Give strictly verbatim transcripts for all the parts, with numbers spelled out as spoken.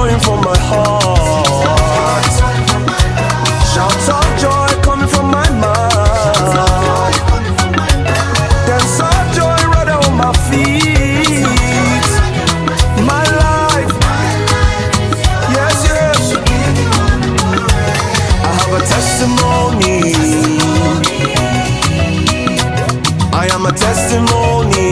flowing from my heart. Shouts of joy coming from my mouth. Dance of joy right on my feet. My life, yes, yes. I have a testimony. I am a testimony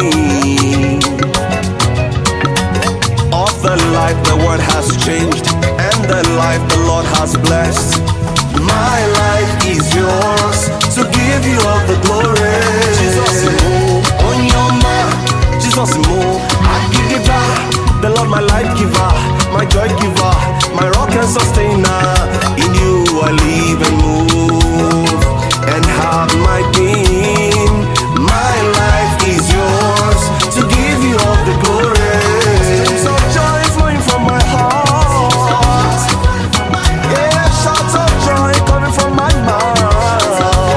of the life the word has changed and the life the Lord has blessed. My life is yours to give you all the glory. Jesus on your mind, Jesus more. I give you back, the Lord my life giver, my joy giver, my rock and sustainer. In you I live and move and have my being. My life is yours to give you all the glory. Streams of joy flowing from my heart. Yeah, shouts of joy coming from my mouth.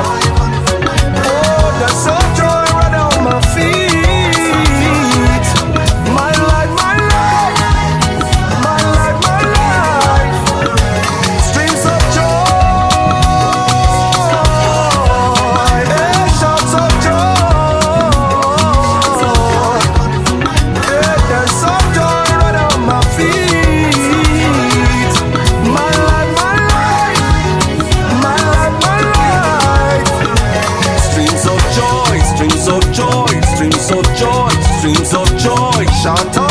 Oh, there's so joy right on my feet. My life, my life, my life, my life. Streams of joy. Yeah, shouts of joy. Yeah, there's so joy right on my feet. My life, my life, my life, my life. Streams of joy, streams of joy, streams of joy, streams of joy. Shout out.